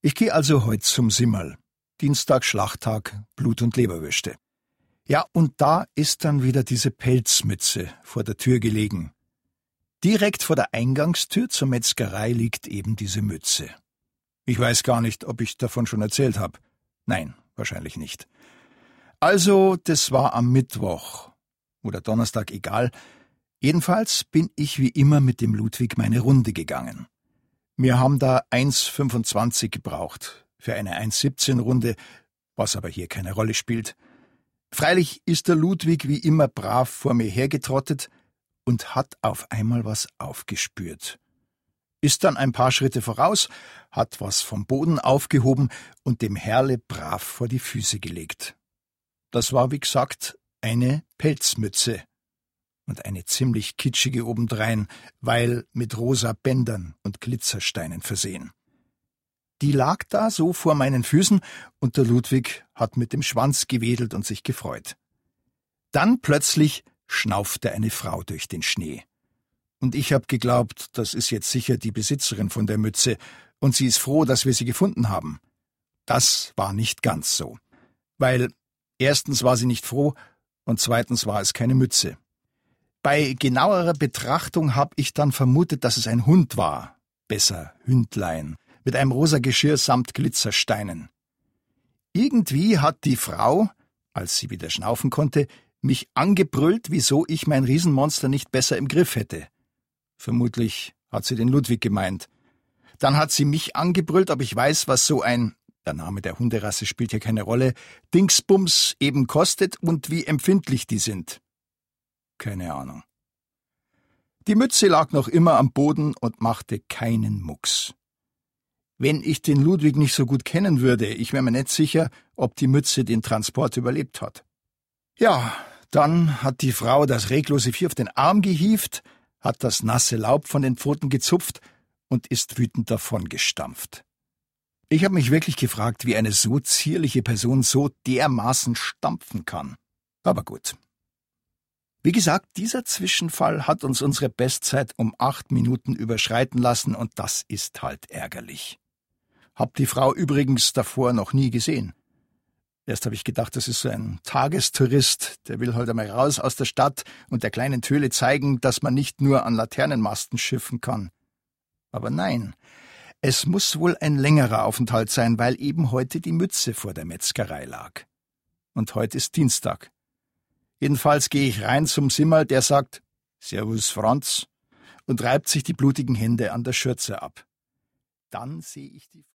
Ich gehe also heut zum Simmerl. Dienstag, Schlachttag, Blut- und Leberwürste. Ja, und da ist dann wieder diese Pelzmütze vor der Tür gelegen. Direkt vor der Eingangstür zur Metzgerei liegt eben diese Mütze. Ich weiß gar nicht, ob ich davon schon erzählt habe. Nein, wahrscheinlich nicht. Also, das war am Mittwoch oder Donnerstag, egal. Jedenfalls bin ich wie immer mit dem Ludwig meine Runde gegangen. Wir haben da 1,25 gebraucht für eine 1,17-Runde, was aber hier keine Rolle spielt. Freilich ist der Ludwig wie immer brav vor mir hergetrottet und hat auf einmal was aufgespürt. Ist dann ein paar Schritte voraus, hat was vom Boden aufgehoben und dem Herrle brav vor die Füße gelegt. Das war, wie gesagt, eine Pelzmütze. Und eine ziemlich kitschige obendrein, weil mit rosa Bändern und Glitzersteinen versehen. Die lag da so vor meinen Füßen und der Ludwig hat mit dem Schwanz gewedelt und sich gefreut. Dann plötzlich schnaufte eine Frau durch den Schnee. Und ich hab geglaubt, das ist jetzt sicher die Besitzerin von der Mütze und sie ist froh, dass wir sie gefunden haben. Das war nicht ganz so. Weil erstens war sie nicht froh und zweitens war es keine Mütze. Bei genauerer Betrachtung habe ich dann vermutet, dass es ein Hund war, besser Hündlein, mit einem rosa Geschirr samt Glitzersteinen. Irgendwie hat die Frau, als sie wieder schnaufen konnte, mich angebrüllt, wieso ich mein Riesenmonster nicht besser im Griff hätte. Vermutlich hat sie den Ludwig gemeint. Dann hat sie mich angebrüllt, ob ich weiß, was so ein, der Name der Hunderasse spielt hier keine Rolle, Dingsbums eben kostet und wie empfindlich die sind. Keine Ahnung. Die Mütze lag noch immer am Boden und machte keinen Mucks. Wenn ich den Ludwig nicht so gut kennen würde, ich wäre mir nicht sicher, ob die Mütze den Transport überlebt hat. Ja, dann hat die Frau das reglose Vieh auf den Arm gehievt, hat das nasse Laub von den Pfoten gezupft und ist wütend davongestampft. Ich habe mich wirklich gefragt, wie eine so zierliche Person so dermaßen stampfen kann. Aber gut. Wie gesagt, dieser Zwischenfall hat uns unsere Bestzeit um 8 Minuten überschreiten lassen und das ist halt ärgerlich. Hab die Frau übrigens davor noch nie gesehen. Erst habe ich gedacht, das ist so ein Tagestourist, der will halt einmal raus aus der Stadt und der kleinen Töle zeigen, dass man nicht nur an Laternenmasten schiffen kann. Aber nein, es muss wohl ein längerer Aufenthalt sein, weil eben heute die Mütze vor der Metzgerei lag. Und heute ist Dienstag. Jedenfalls gehe ich rein zum Simmerl, der sagt »Servus, Franz« und reibt sich die blutigen Hände an der Schürze ab. Dann sehe ich die